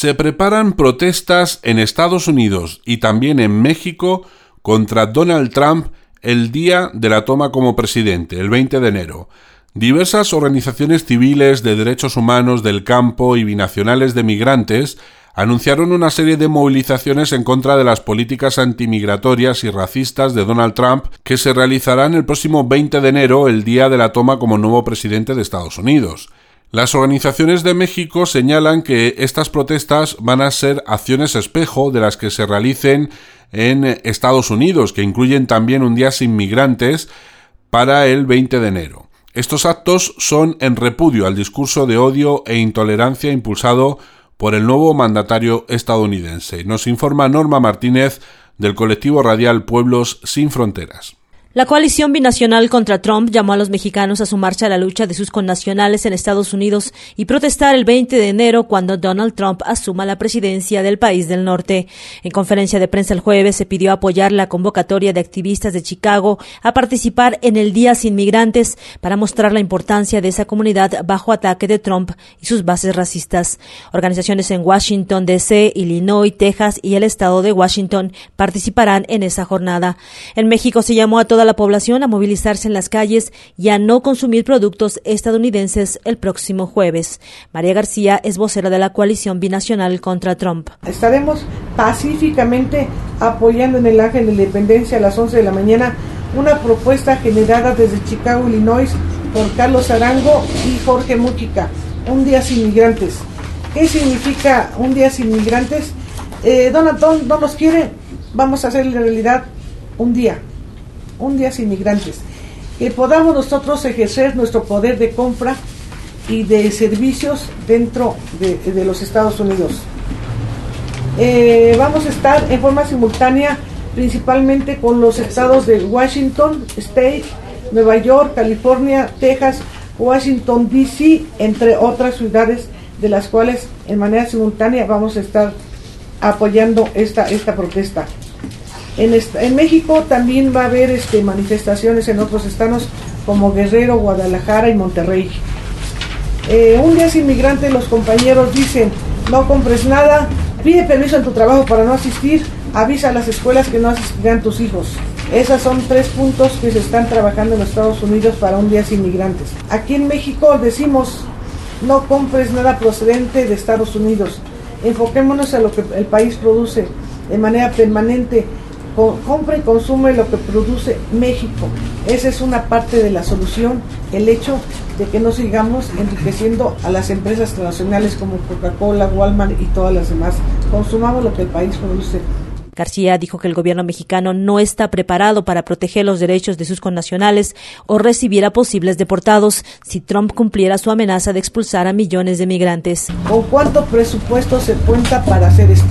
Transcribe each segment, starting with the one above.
Se preparan protestas en Estados Unidos y también en México contra Donald Trump el día de la toma como presidente, el 20 de enero. Diversas organizaciones civiles de derechos humanos del campo y binacionales de migrantes anunciaron una serie de movilizaciones en contra de las políticas antimigratorias y racistas de Donald Trump que se realizarán el próximo 20 de enero, el día de la toma como nuevo presidente de Estados Unidos. Las organizaciones de México señalan que estas protestas van a ser acciones espejo de las que se realicen en Estados Unidos, que incluyen también un día sin migrantes para el 20 de enero. Estos actos son en repudio al discurso de odio e intolerancia impulsado por el nuevo mandatario estadounidense. Nos informa Norma Martínez del colectivo radial Pueblos Sin Fronteras. La coalición binacional contra Trump llamó a los mexicanos a sumarse a la lucha de sus connacionales en Estados Unidos y protestar el 20 de enero cuando Donald Trump asuma la presidencia del país del norte. En conferencia de prensa el jueves se pidió apoyar la convocatoria de activistas de Chicago a participar en el Día Sin Migrantes para mostrar la importancia de esa comunidad bajo ataque de Trump y sus bases racistas. Organizaciones en Washington, D.C., Illinois, Texas y el estado de Washington participarán en esa jornada. En México se llamó a toda la población a movilizarse en las calles y a no consumir productos estadounidenses el próximo jueves. María García es vocera de la coalición binacional contra Trump. Estaremos pacíficamente apoyando en el Ángel de la Independencia a las 11 de la mañana una propuesta generada desde Chicago, Illinois, por Carlos Arango y Jorge Mújica, un día sin migrantes. ¿Qué significa un día sin migrantes? Donald Trump no los quiere, vamos a hacer en realidad un día sin migrantes, que podamos nosotros ejercer nuestro poder de compra y de servicios dentro de los Estados Unidos. Vamos a estar en forma simultánea principalmente con los estados de Washington State, Nueva York, California, Texas, Washington D.C., entre otras ciudades de las cuales en manera simultánea vamos a estar apoyando esta protesta. En México también va a haber manifestaciones en otros estados como Guerrero, Guadalajara y Monterrey. Un día sin migrantes, los compañeros dicen: no compres nada, pide permiso en tu trabajo para no asistir, avisa a las escuelas que no asistirán tus hijos. Esos son 3 puntos que se están trabajando en los Estados Unidos para un día sin migrantes. Aquí en México decimos: no compres nada procedente de Estados Unidos, enfoquémonos a lo que el país produce de manera permanente. Compra y consume lo que produce México. Esa es una parte de la solución, el hecho de que no sigamos enriqueciendo a las empresas transnacionales como Coca-Cola, Walmart y todas las demás. Consumamos lo que el país produce. García dijo que el gobierno mexicano no está preparado para proteger los derechos de sus connacionales o recibir a posibles deportados si Trump cumpliera su amenaza de expulsar a millones de migrantes. ¿Con cuánto presupuesto se cuenta para hacer esto?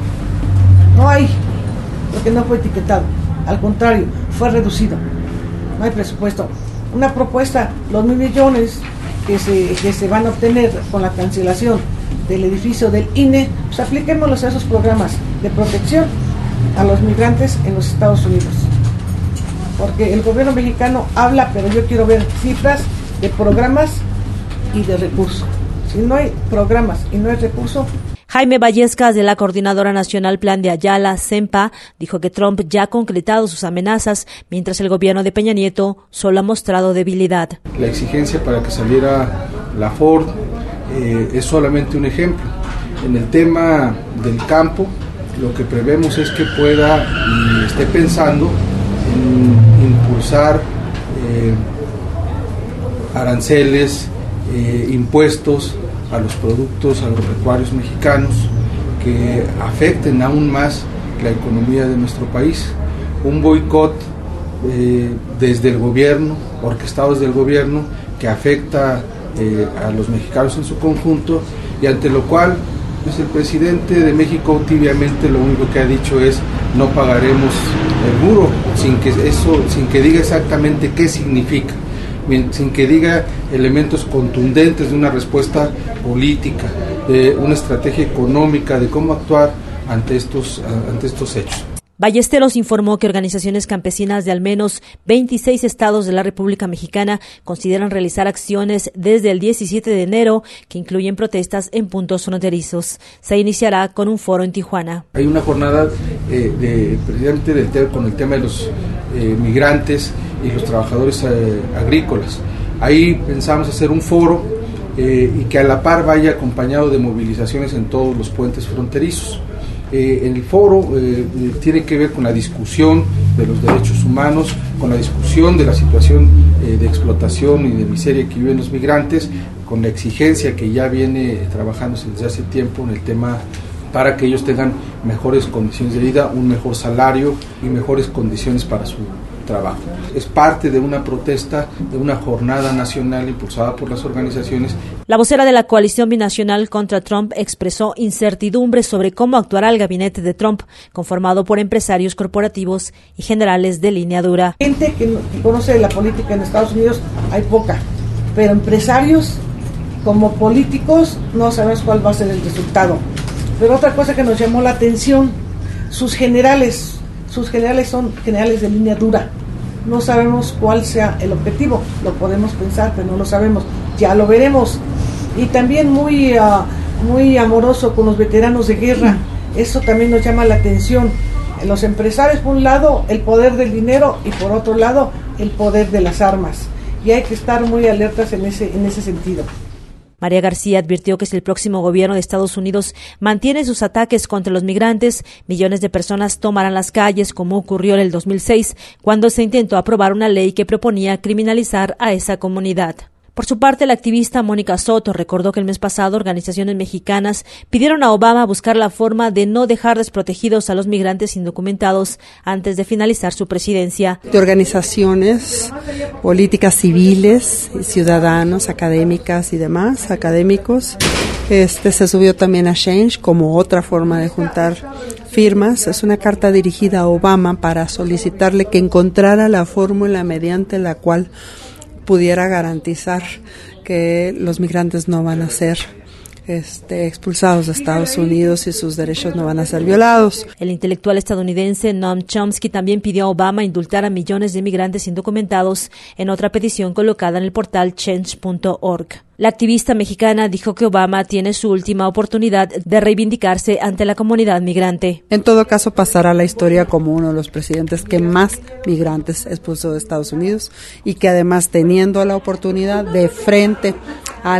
No hay, porque no fue etiquetado, al contrario, fue reducido, no hay presupuesto. Una propuesta, los 1,000 millones que se van a obtener con la cancelación del edificio del INE, pues apliquémoslos a esos programas de protección a los migrantes en los Estados Unidos, porque el gobierno mexicano habla, pero yo quiero ver cifras de programas y de recursos. Si no hay programas y no hay recursos. Jaime Vallescas, de la Coordinadora Nacional Plan de Ayala, CEMPA, dijo que Trump ya ha concretado sus amenazas, mientras el gobierno de Peña Nieto solo ha mostrado debilidad. La exigencia para que saliera la Ford es solamente un ejemplo. En el tema del campo, lo que prevemos es que pueda y esté pensando en impulsar aranceles, impuestos a los productos agropecuarios mexicanos que afecten aún más la economía de nuestro país. Un boicot desde el gobierno, orquestado desde el gobierno, que afecta a los mexicanos en su conjunto, y ante lo cual pues el presidente de México tibiamente lo único que ha dicho es: no pagaremos el muro, sin que diga exactamente qué significa, sin que diga elementos contundentes de una respuesta política, de una estrategia económica, de cómo actuar ante estos hechos. Ballesteros informó que organizaciones campesinas de al menos 26 estados de la República Mexicana consideran realizar acciones desde el 17 de enero que incluyen protestas en puntos fronterizos. Se iniciará con un foro en Tijuana. Hay una jornada precisamente con el tema de los migrantes y los trabajadores agrícolas. Ahí pensamos hacer un foro y que a la par vaya acompañado de movilizaciones en todos los puentes fronterizos. El foro tiene que ver con la discusión de los derechos humanos, con la discusión de la situación de explotación y de miseria que viven los migrantes, con la exigencia que ya viene trabajándose desde hace tiempo en el tema para que ellos tengan mejores condiciones de vida, un mejor salario y mejores condiciones para su trabajo. Es parte de una protesta, de una jornada nacional impulsada por las organizaciones. La vocera de la coalición binacional contra Trump expresó incertidumbre sobre cómo actuará el gabinete de Trump, conformado por empresarios corporativos y generales de línea dura. Gente que conoce la política en Estados Unidos hay poca, pero empresarios como políticos no sabemos cuál va a ser el resultado. Pero otra cosa que nos llamó la atención, sus generales son generales de línea dura. No sabemos cuál sea el objetivo, lo podemos pensar, pero no lo sabemos, ya lo veremos. Y también muy amoroso con los veteranos de guerra, eso también nos llama la atención. Los empresarios, por un lado, el poder del dinero y por otro lado, el poder de las armas. Y hay que estar muy alertas en ese sentido. María García advirtió que si el próximo gobierno de Estados Unidos mantiene sus ataques contra los migrantes, millones de personas tomarán las calles, como ocurrió en el 2006, cuando se intentó aprobar una ley que proponía criminalizar a esa comunidad. Por su parte, la activista Mónica Soto recordó que el mes pasado organizaciones mexicanas pidieron a Obama buscar la forma de no dejar desprotegidos a los migrantes indocumentados antes de finalizar su presidencia. De organizaciones políticas civiles, ciudadanos, académicas y demás, académicos. Se subió también a Change como otra forma de juntar firmas. Es una carta dirigida a Obama para solicitarle que encontrara la fórmula mediante la cual pudiera garantizar que los migrantes no van a ser expulsados de Estados Unidos y sus derechos no van a ser violados. El intelectual estadounidense Noam Chomsky también pidió a Obama indultar a millones de migrantes indocumentados en otra petición colocada en el portal change.org. La activista mexicana dijo que Obama tiene su última oportunidad de reivindicarse ante la comunidad migrante. En todo caso, pasará a la historia como uno de los presidentes que más migrantes expulsó de Estados Unidos y que además teniendo la oportunidad de frente a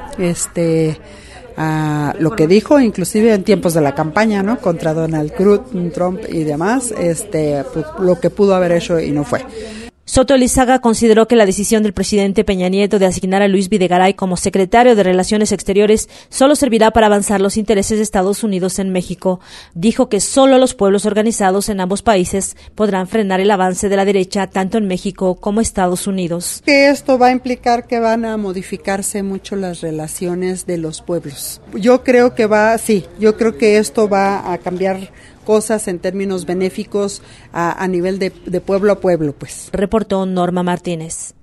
a lo que dijo inclusive en tiempos de la campaña, ¿no?, contra Donald Trump y demás, pues, lo que pudo haber hecho y no fue. Soto Elizaga consideró que la decisión del presidente Peña Nieto de asignar a Luis Videgaray como secretario de Relaciones Exteriores solo servirá para avanzar los intereses de Estados Unidos en México. Dijo que solo los pueblos organizados en ambos países podrán frenar el avance de la derecha tanto en México como Estados Unidos. Que esto va a implicar que van a modificarse mucho las relaciones de los pueblos. Yo creo que esto va a cambiar cosas en términos benéficos a nivel de pueblo a pueblo, pues. Reportó Norma Martínez.